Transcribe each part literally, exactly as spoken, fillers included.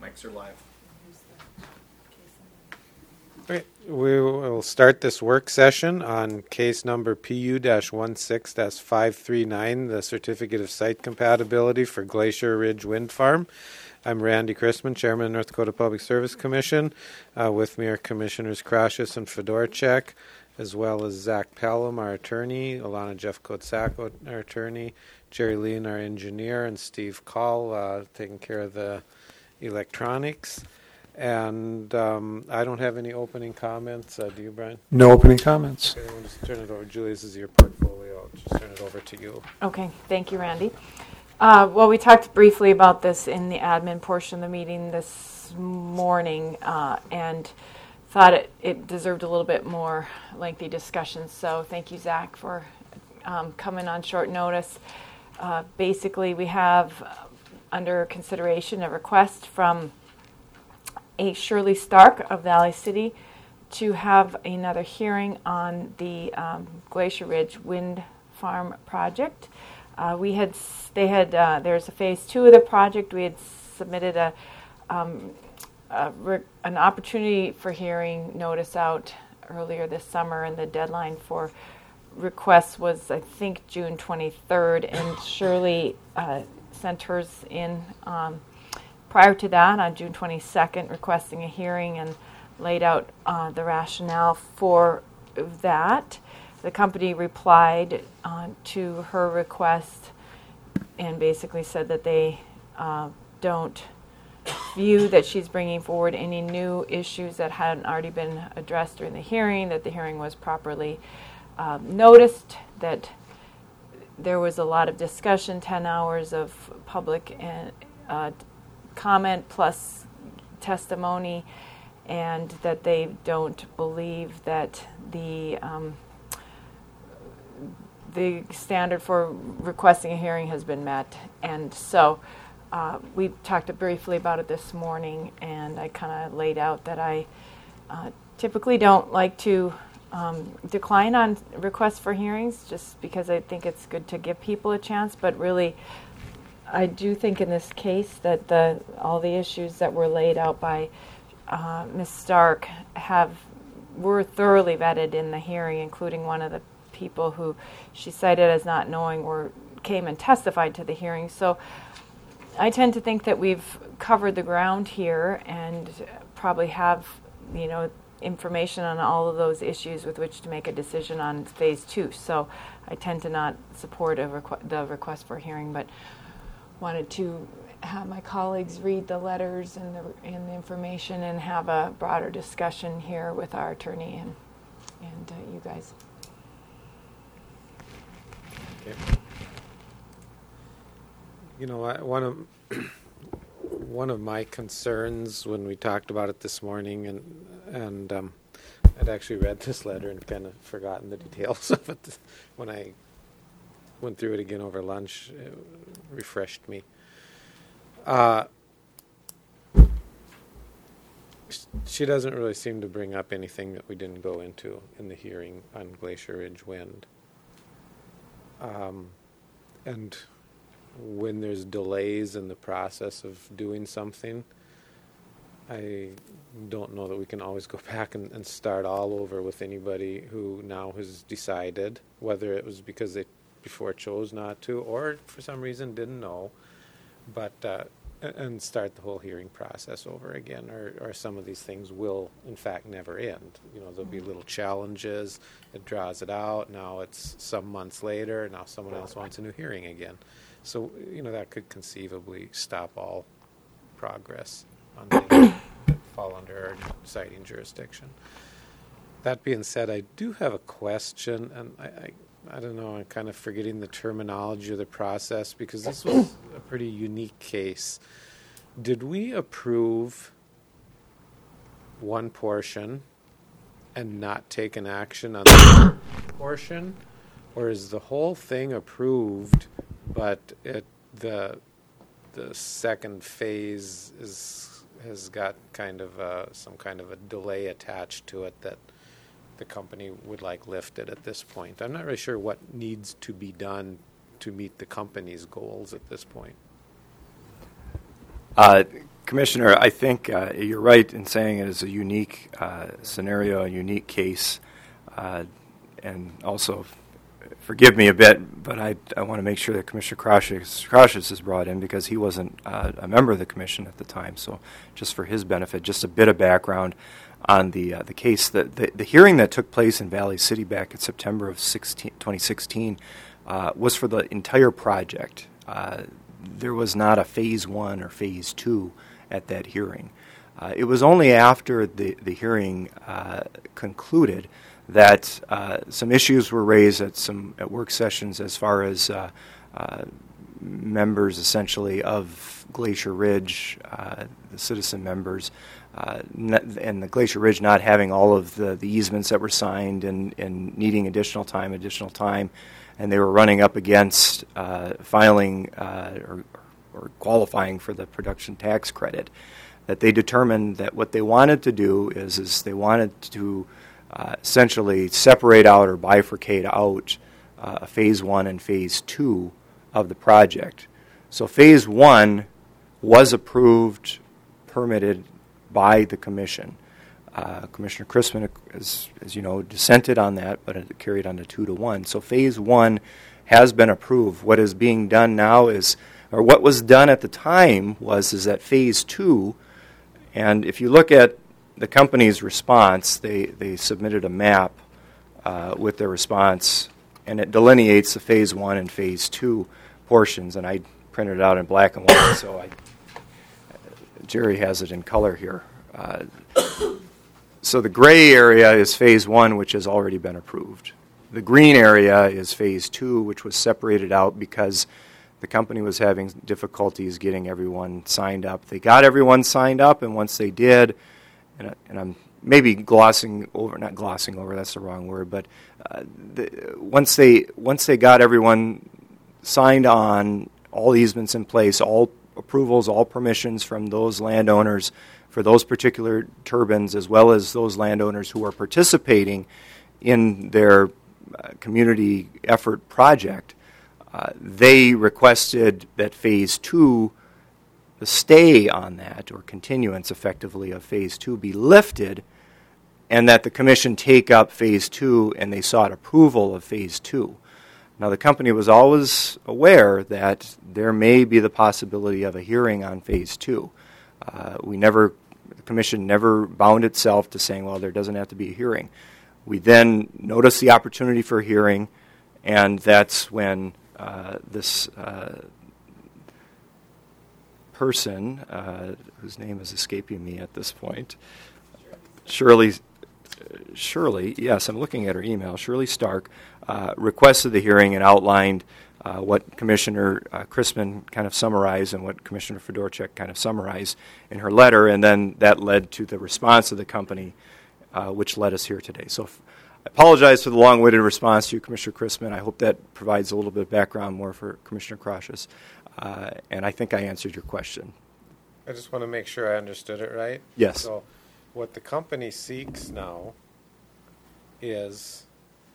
Mics are live. Okay, we will start this work session on case number P U one six five three nine, the Certificate of Site Compatibility for Glacier Ridge Wind Farm. I'm Randy Chrisman, Chairman of North Dakota Public Service Commission. Uh, with me are Commissioners Krashus and Fedorchak, as well as Zach Pelham, our attorney, Alana Jeffcoat-Sacco, our attorney, Jerry Lean, our engineer, and Steve Call, uh, taking care of the electronics. And um, I don't have any opening comments. Uh, do you, Brian? No opening comments. Okay, we'll just turn it over. Julie, this is your portfolio. I'll just turn it over to you. Okay, thank you, Randy. Uh, well, we talked briefly about this in the admin portion of the meeting this morning uh, and thought it, it deserved a little bit more lengthy discussion. So thank you, Zach, for um, coming on short notice. Uh, basically, we have uh, under consideration a request from A. Shirley Stark of Valley City to have another hearing on the um, Glacier Ridge Wind Farm project. Uh, we had, they had, uh, there's a phase two of the project. We had submitted a, um, a re- an opportunity for hearing notice out earlier this summer, and the deadline for requests was, I think, June twenty-third, and Shirley uh, sent hers in um, prior to that on June twenty-second, requesting a hearing and laid out uh, the rationale for that. The company replied uh, to her request and basically said that they uh, don't view that she's bringing forward any new issues that hadn't already been addressed during the hearing, that the hearing was properly uh, noticed, that there was a lot of discussion, ten hours of public and uh, comment plus testimony, and that they don't believe that the um, the standard for requesting a hearing has been met. And so uh, we talked briefly about it this morning, and I kind of laid out that I uh, typically don't like to um, decline on requests for hearings just because I think it's good to give people a chance, but really I do think in this case that the all the issues that were laid out by uh, Miz Stark have were thoroughly vetted in the hearing, including one of the people who she cited as not knowing or came and testified to the hearing. So I tend to think that we've covered the ground here and probably have, you know, information on all of those issues with which to make a decision on phase two. So I tend to not support a requ- the request for hearing, but wanted to have my colleagues read the letters and the, and the information and have a broader discussion here with our attorney and, and uh, you guys. Okay. You know, I, one of one of my concerns when we talked about it this morning, and and um, I'd actually read this letter and kind of forgotten the details of it when I went through it again over lunch. It refreshed me. Uh, she doesn't really seem to bring up anything that we didn't go into in the hearing on Glacier Ridge Wind. Um, and when there's delays in the process of doing something, I don't know that we can always go back and, and start all over with anybody who now has decided, whether it was because they before chose not to or for some reason didn't know, but uh, and start the whole hearing process over again, or, or some of these things will in fact never end. You know, there'll be little challenges, it draws it out, now it's some months later, now someone else wants a new hearing again. So, you know, that could conceivably stop all progress on things that fall under our citing jurisdiction. That being said, I do have a question, and I, I I don't know, I'm kind of forgetting the terminology of the process because this was a pretty unique case. Did we approve one portion and not take an action on the other portion? Or is the whole thing approved, but it the the second phase is has got kind of a, some kind of a delay attached to it that the company would like lifted at this point? I'm not really sure what needs to be done to meet the company's goals at this point. Uh, Commissioner, I think uh, you're right in saying it is a unique uh, scenario, a unique case, uh, and also forgive me a bit, but I, I want to make sure that Commissioner Crocius is brought in because he wasn't uh, a member of the commission at the time. So just for his benefit, just a bit of background on the uh, the case. The, the, the hearing that took place in Valley City back in September of twenty sixteen uh, was for the entire project. Uh, there was not a phase one or phase two at that hearing. Uh, it was only after the, the hearing uh, concluded that uh, some issues were raised at some at work sessions as far as uh, uh, members essentially of Glacier Ridge, uh, the citizen members, uh, n- and the Glacier Ridge not having all of the, the easements that were signed and, and needing additional time, additional time, and they were running up against uh, filing uh, or, or qualifying for the production tax credit, that they determined that what they wanted to do is, is they wanted to Uh, essentially separate out or bifurcate out uh, phase one and phase two of the project. So phase one was approved, permitted by the commission. Uh, Commissioner Chrisman, as, as you know, dissented on that, but it carried on to two to one. So phase one has been approved. What is being done now is, or what was done at the time was, is that phase two, and if you look at the company's response, they, they submitted a map uh, with their response, and it delineates the phase one and phase two portions, and I printed it out in black and white, so I, Jerry has it in color here. Uh, so the gray area is phase one, which has already been approved. The green area is phase two, which was separated out because the company was having difficulties getting everyone signed up. They got everyone signed up, and once they did, And, I, and I'm maybe glossing over, not glossing over, that's the wrong word, but uh, the, once they once they got everyone signed on, all easements in place, all approvals, all permissions from those landowners for those particular turbines, as well as those landowners who are participating in their uh, community effort project, uh, they requested that phase two, the stay on that, or continuance effectively of phase two, be lifted, and that the commission take up phase two, and they sought approval of phase two. Now, the company was always aware that there may be the possibility of a hearing on phase two. Uh, we never, the commission never bound itself to saying, well, there doesn't have to be a hearing. We then noticed the opportunity for a hearing, and that's when uh, this uh, person, uh, whose name is escaping me at this point, Shirley, Shirley, yes, I'm looking at her email, Shirley Stark, uh, requested the hearing and outlined uh, what Commissioner uh, Chrisman kind of summarized and what Commissioner Fedorchak kind of summarized in her letter, and then that led to the response of the company, uh, which led us here today. So f- I apologize for the long-winded response to you, Commissioner Chrisman. I hope that provides a little bit of background more for Commissioner Crocius. Uh, and I think I answered your question. I just want to make sure I understood it right. Yes. So what the company seeks now is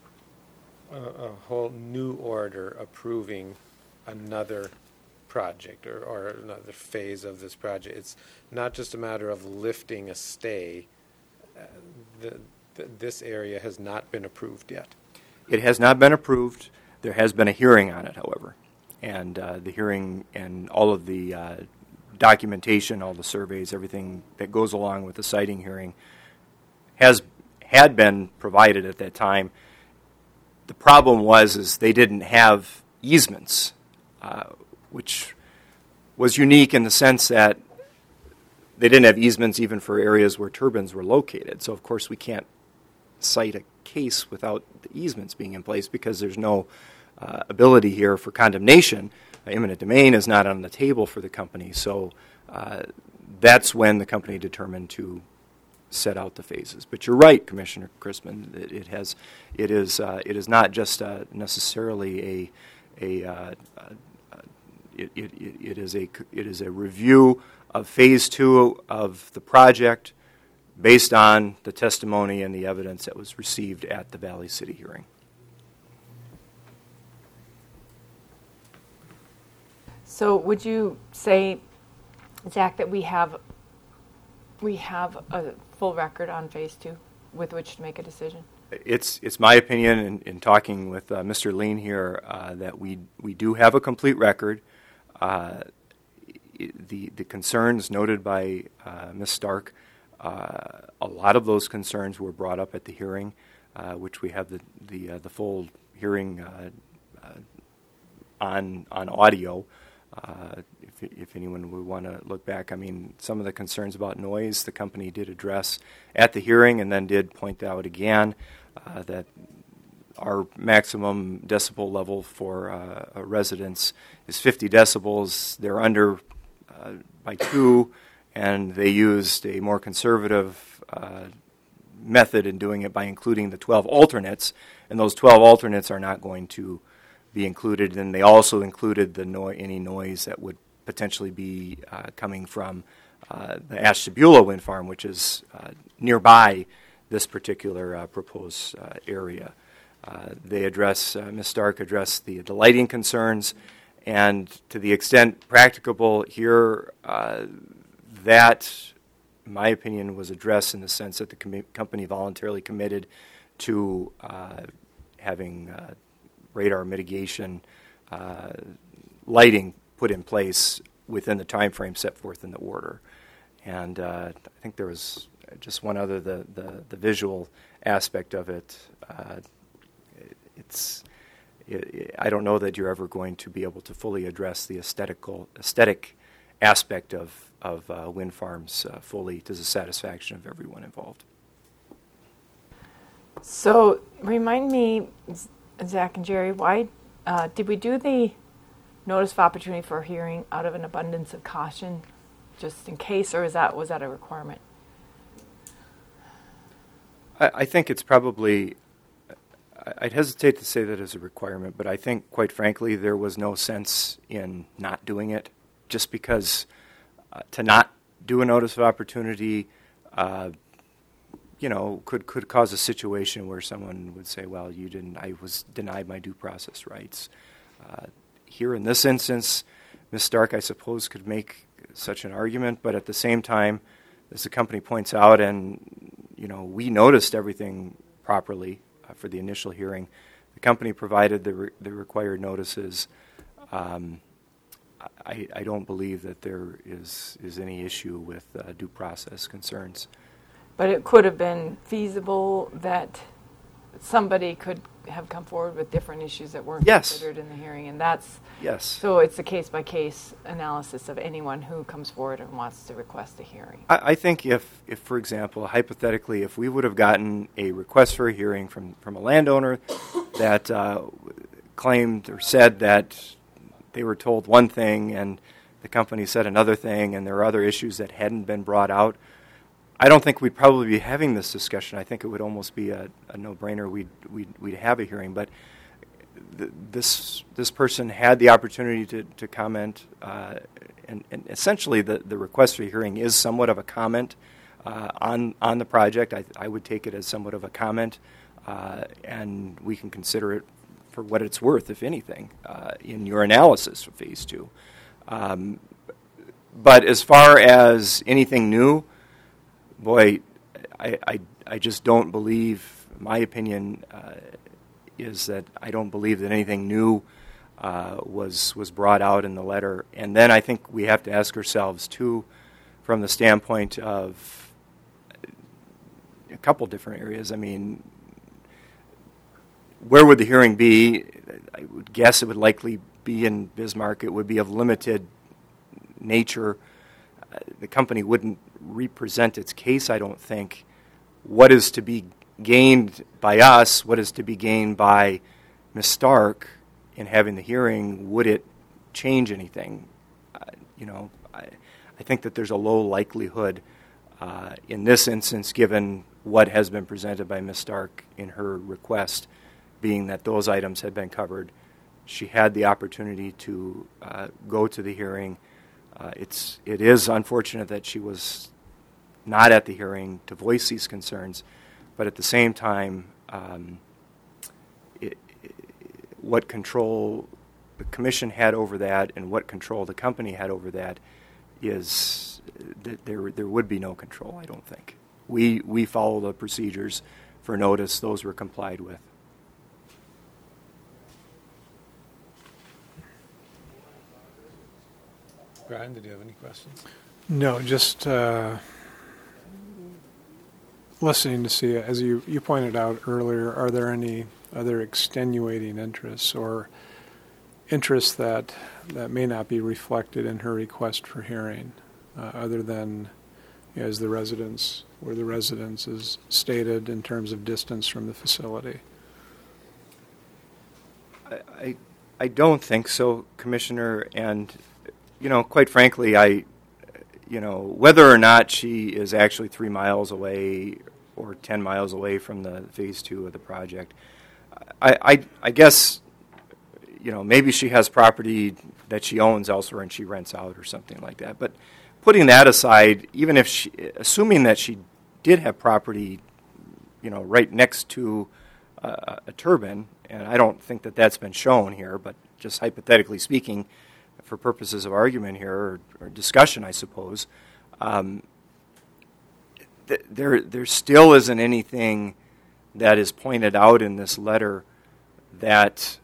a, a whole new order approving another project or, or another phase of this project. It's not just a matter of lifting a stay. Uh, the, the, this area has not been approved yet. It has not been approved. There has been a hearing on it, however. And uh, the hearing and all of the uh, documentation, all the surveys, everything that goes along with the siting hearing has had been provided at that time. The problem was is they didn't have easements, uh, which was unique in the sense that they didn't have easements even for areas where turbines were located. So, of course, we can't cite a case without the easements being in place because there's no Uh, ability here for condemnation. Uh, eminent domain is not on the table for the company, so uh, that's when the company determined to set out the phases. But you're right, Commissioner Chrisman. It, it has, it is, uh, it is not just uh, necessarily a, a, uh, uh, it, it, it is a, it is a review of phase two of the project based on the testimony and the evidence that was received at the Valley City hearing. So would you say Zach, that we have we have a full record on phase two with which to make a decision? It's it's my opinion, in, in talking with uh, Mister Lean here, uh, that we we do have a complete record. Uh, the the concerns noted by uh, Miz Stark, uh, a lot of those concerns were brought up at the hearing, uh, which we have the the uh, the full hearing uh, uh, on on audio. Uh, if, if anyone would want to look back, I mean, some of the concerns about noise the company did address at the hearing, and then did point out again uh, that our maximum decibel level for uh, a residence is fifty decibels. They're under uh, by two, and they used a more conservative uh, method in doing it by including the twelve alternates, and those twelve alternates are not going to be included. And they also included the no- any noise that would potentially be uh, coming from uh, the Ashtabula wind farm, which is uh, nearby this particular uh, proposed uh, area. Uh, they address, uh, Miz Stark addressed the, the lighting concerns, and to the extent practicable here, uh, that, in my opinion, was addressed in the sense that the com- company voluntarily committed to uh, having uh, radar mitigation uh, lighting put in place within the time frame set forth in the order. And uh, I think there was just one other, the, the, the visual aspect of it. Uh, it's, it, it, I don't know that you're ever going to be able to fully address the aesthetical, aesthetic aspect of, of uh, wind farms uh, fully to the satisfaction of everyone involved. So remind me, Zach and Jerry, why uh, did we do the notice of opportunity for a hearing out of an abundance of caution, just in case, or is that was that a requirement? I, I think it's probably, I'd hesitate to say that as a requirement, but I think, quite frankly, there was no sense in not doing it, just because uh, to not do a notice of opportunity, uh, you know, could could cause a situation where someone would say, well, you didn't, I was denied my due process rights. Uh, here in this instance, Miz Stark, I suppose, could make such an argument, but at the same time, as the company points out, and, you know, we noticed everything properly uh, for the initial hearing. The company provided the, re- the required notices. Um, I, I don't believe that there is, is any issue with uh, due process concerns. But it could have been feasible that somebody could have come forward with different issues that weren't Yes. considered in the hearing, and that's Yes. so it's a case-by-case analysis of anyone who comes forward and wants to request a hearing. I, I think if, if, for example, hypothetically, if we would have gotten a request for a hearing from, from a landowner that uh, claimed or said that they were told one thing and the company said another thing, and there are other issues that hadn't been brought out, I don't think we'd probably be having this discussion. I think it would almost be a, a no-brainer. We'd, we'd, we'd have a hearing. But th- this this person had the opportunity to, to comment, uh, and, and essentially the, the request for a hearing is somewhat of a comment uh, on, on the project. I, I would take it as somewhat of a comment, uh, and we can consider it for what it's worth, if anything, uh, in your analysis for Phase two. Um, but as far as anything new, boy, I, I, I just don't believe, my opinion uh, is that I don't believe that anything new uh, was was brought out in the letter. And then I think we have to ask ourselves, too, from the standpoint of a couple different areas. I mean, where would the hearing be? I would guess it would likely be in Bismarck. It would be of limited nature. Uh, the company wouldn't represent its case, I don't think. What is to be gained by us, what is to be gained by Miz Stark in having the hearing, would it change anything? Uh, you know, I, I think that there's a low likelihood uh, in this instance, given what has been presented by Miz Stark in her request, being that those items had been covered. She had the opportunity to uh, go to the hearing. Uh, it's it is unfortunate that she was not at the hearing to voice these concerns, but at the same time, um, it, it, what control the commission had over that and what control the company had over that is that there there would be no control. I don't think we we follow the procedures for notice; those were complied with. Brian, did you have any questions? No, just uh, listening to see, as you, you pointed out earlier, are there any other extenuating interests or interests that that may not be reflected in her request for hearing, uh, other than you know, as the residence, where the residence is stated in terms of distance from the facility? I I, I don't think so, Commissioner, and you know, quite frankly, I, you know, whether or not she is actually three miles away or ten miles away from the phase two of the project, I, I, I guess, you know, maybe she has property that she owns elsewhere and she rents out or something like that. But putting that aside, even if she, assuming that she did have property, you know, right next to uh, a turbine, and I don't think that that's been shown here, but just hypothetically speaking, for purposes of argument here, or, or discussion, I suppose, um, th- there there still isn't anything that is pointed out in this letter that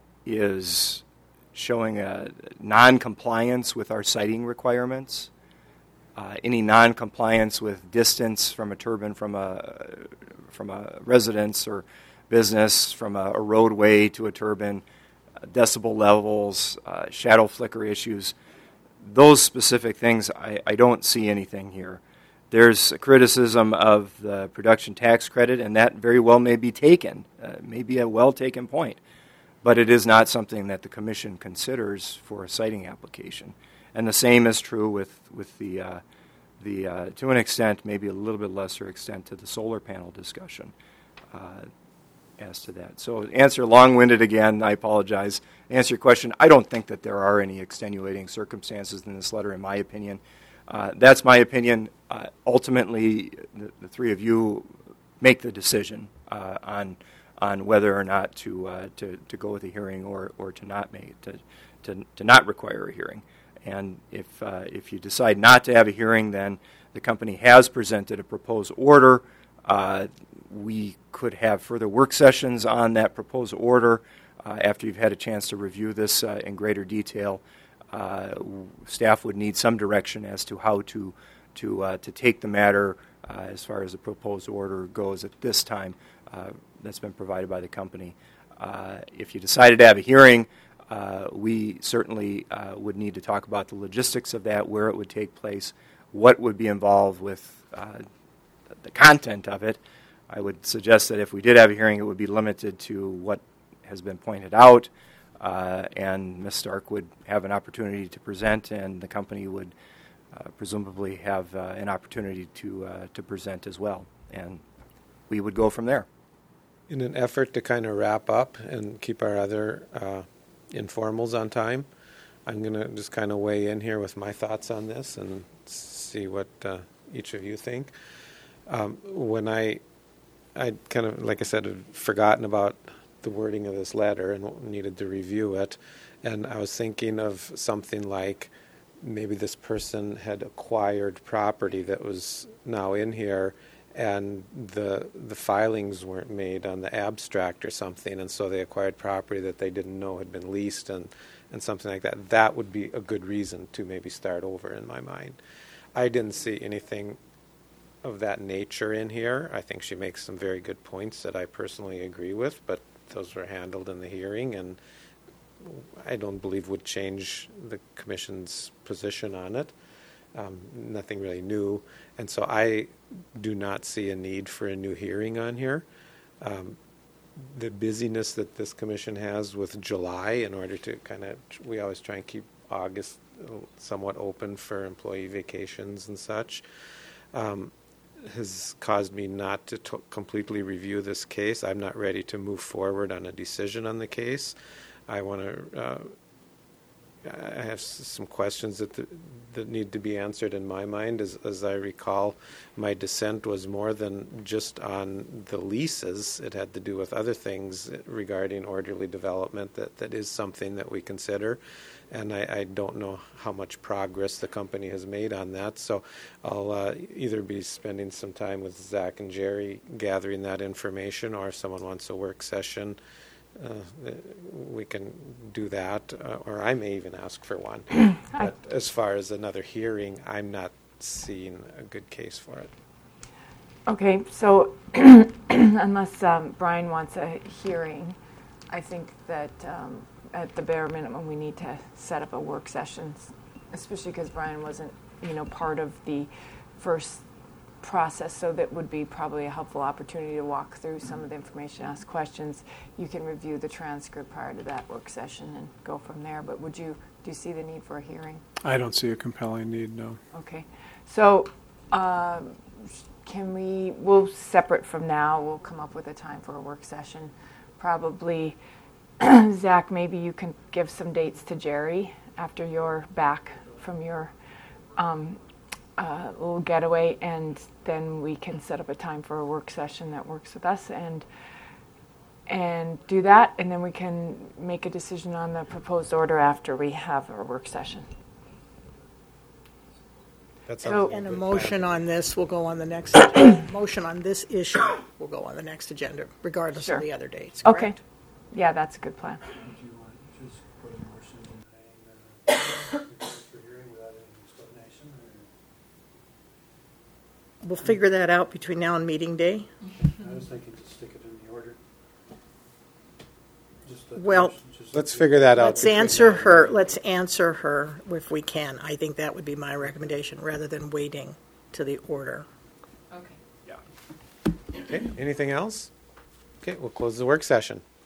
is showing a non-compliance with our siting requirements, uh, any non-compliance with distance from a turbine from a from a residence or business, from a, a roadway to a turbine, decibel levels, uh, shadow flicker issues, those specific things, I, I don't see anything here. There's a criticism of the production tax credit, and that very well may be taken, uh, may be a well-taken point, but it is not something that the Commission considers for a siting application. And the same is true with, with the, uh, the uh, to an extent, maybe a little bit lesser extent, to the solar panel discussion. Uh, as to that. So answer long-winded again, I apologize. Answer your question, I don't think that there are any extenuating circumstances in this letter, in my opinion. Uh, that's my opinion. Uh, ultimately, the, the three of you make the decision uh, on on whether or not to uh, to, to go with a hearing or, or to not make to, to to not require a hearing. And if uh, if you decide not to have a hearing, then the company has presented a proposed order. Uh, we could have further work sessions on that proposed order uh, after you've had a chance to review this uh, in greater detail. Uh, staff would need some direction as to how to to uh, to take the matter uh, as far as the proposed order goes at this time. Uh, that's been provided by the company. Uh, if you decided to have a hearing, uh, we certainly uh, would need to talk about the logistics of that, where it would take place, what would be involved with uh, the content of it. I would suggest that if we did have a hearing, it would be limited to what has been pointed out, uh, and Miz Stark would have an opportunity to present, and the company would uh, presumably have uh, an opportunity to uh, to present as well, and we would go from there. In an effort to kind of wrap up and keep our other uh, informals on time, I'm going to just kind of weigh in here with my thoughts on this and see what uh, each of you think. Um, when I I kind of, like I said, had forgotten about the wording of this letter and needed to review it. And I was thinking of something like maybe this person had acquired property that was now in here, and the the filings weren't made on the abstract or something, and so they acquired property that they didn't know had been leased and, and something like that. That would be a good reason to maybe start over in my mind. I didn't see anything of that nature in here. I think she makes some very good points that I personally agree with, but those were handled in the hearing, and I don't believe would change the Commission's position on it. Um, nothing really new, and so I do not see a need for a new hearing on here. Um, the busyness that this Commission has with July, in order to kind of, we always try and keep August somewhat open for employee vacations and such. Um, has caused me not to t- completely review this case. I'm not ready to move forward on a decision on the case. I want to uh, I have s- some questions that the, that need to be answered in my mind. As, as I recall, my dissent was more than just on the leases. It had to do with other things regarding orderly development that, that is something that we consider. And I, I don't know how much progress the company has made on that. So I'll uh, either be spending some time with Zach and Jerry gathering that information, or if someone wants a work session, uh, we can do that, uh, or I may even ask for one. But as far as another hearing, I'm not seeing a good case for it. Okay, so unless um, Brian wants a hearing, I think that um, at the bare minimum we need to set up a work session, especially because Brian wasn't, you know, part of the first process, so that would be probably a helpful opportunity to walk through some of the information, ask questions. You can review the transcript prior to that work session and go from there. But would you, do you see the need for a hearing? I don't see a compelling need, no. Okay, so um, can we, we'll separate from now, we'll come up with a time for a work session. Probably, Zach, maybe you can give some dates to Jerry after you're back from your um, uh, little getaway, and then we can set up a time for a work session that works with us and and do that, and then we can make a decision on the proposed order after we have our work session. That So- sounds like And a good motion plan. on this will go on the next, motion on this issue will go on the next agenda, regardless Sure. of the other dates, Okay, correct? yeah, that's a good plan. Do you want to just put a motion in name and a request for hearing without any explanation, or? We'll figure that out between now and meeting day. I was thinking to stick it in the order. Just let the Well, motion just- Let's figure that out. Let's between answer now and her, then. let's answer her if we can. I think that would be my recommendation, rather than waiting to the order. Okay, anything else? Okay, we'll close the work session.